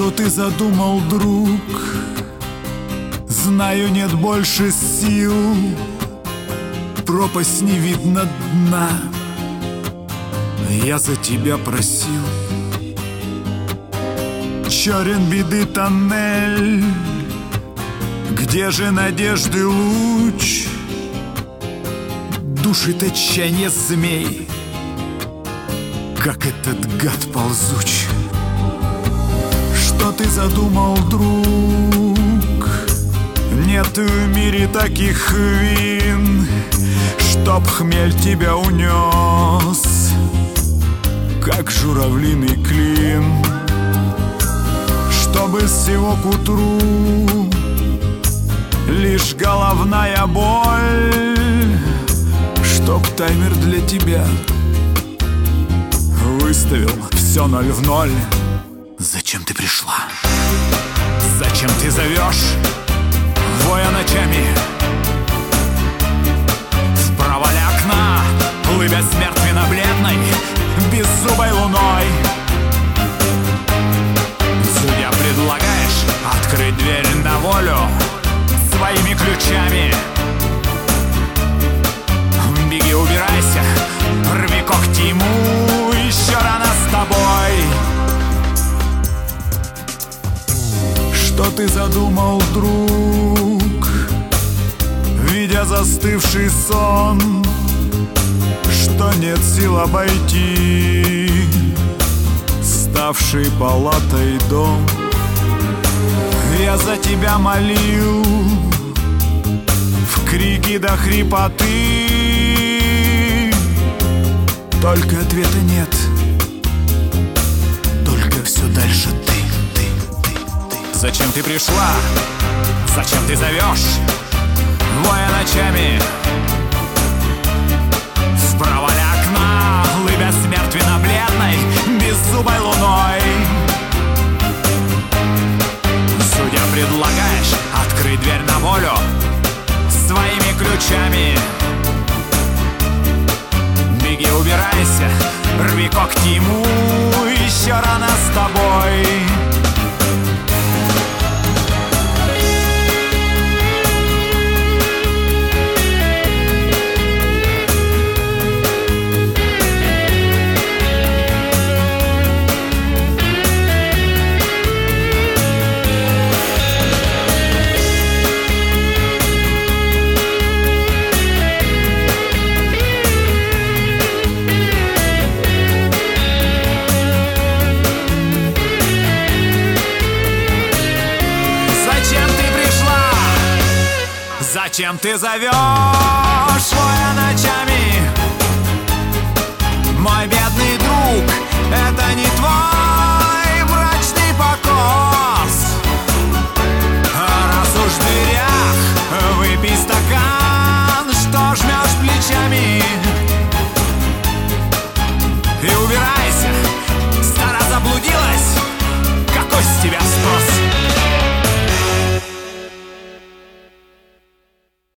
Что ты задумал, друг? Знаю, нет больше сил, пропасть не видно дна. Я за тебя просил. Черен беды тоннель, где же надежды луч? Душит отчаяние змей, как этот гад ползуч. Что ты задумал, друг? Нет в мире таких вин, чтоб хмель тебя унес, как журавлиный клин. Чтобы всего к утру лишь головная боль, чтоб таймер для тебя выставил все 0 в 0. Зачем ты пришла? Зачем ты зовешь, воя ночами? В провале окна, лыбя мертвенно-бледной, беззубой луной. Судья, предлагаешь открыть дверь на волю своими ключами. Беги, убирайся, рви когти ему, еще рано с тобой. Что ты задумал, друг, видя застывший сон, что нет сил обойти ставший палатой дом? Я за тебя молил в крики до хрипоты, только ответа нет, только все дальше ты. Зачем ты пришла? Зачем ты зовешь, воя ночами? В провале окна, лыбя мертвенно-бледной, беззубой луной. Судья, предлагаешь открыть дверь на волю своими ключами. Беги, убирайся, рви когти ему, еще рано с тобой. Зачем ты зовешь, воя ночами, мой бедный друг?